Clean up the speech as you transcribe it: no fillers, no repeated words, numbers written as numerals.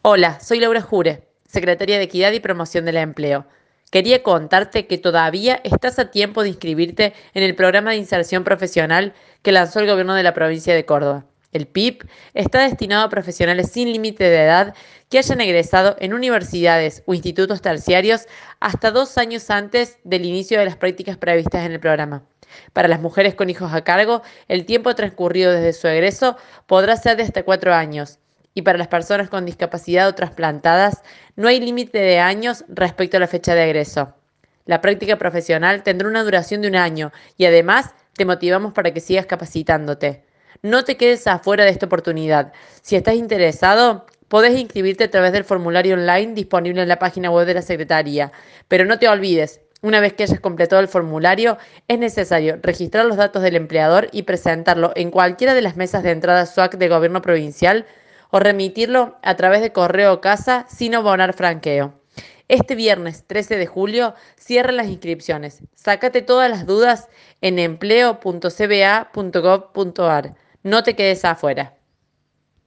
Hola, soy Laura Jure, secretaria de Equidad y Promoción del Empleo. Quería contarte que todavía estás a tiempo de inscribirte en el programa de inserción profesional que lanzó el gobierno de la provincia de Córdoba. El PIP está destinado a profesionales sin límite de edad que hayan egresado en universidades o institutos terciarios hasta 2 años antes del inicio de las prácticas previstas en el programa. Para las mujeres con hijos a cargo, el tiempo transcurrido desde su egreso podrá ser de hasta 4 años y para las personas con discapacidad o trasplantadas no hay límite de años respecto a la fecha de egreso. La práctica profesional tendrá una duración de 1 año y además te motivamos para que sigas capacitándote. No te quedes afuera de esta oportunidad. Si estás interesado, podés inscribirte a través del formulario online disponible en la página web de la Secretaría. Pero no te olvides, una vez que hayas completado el formulario, es necesario registrar los datos del empleador y presentarlo en cualquiera de las mesas de entrada SUAC de gobierno provincial o remitirlo a través de correo o casa sin abonar franqueo. Este viernes 13 de julio cierran las inscripciones. Sácate todas las dudas en empleo.cba.gov.ar. No te quedes afuera.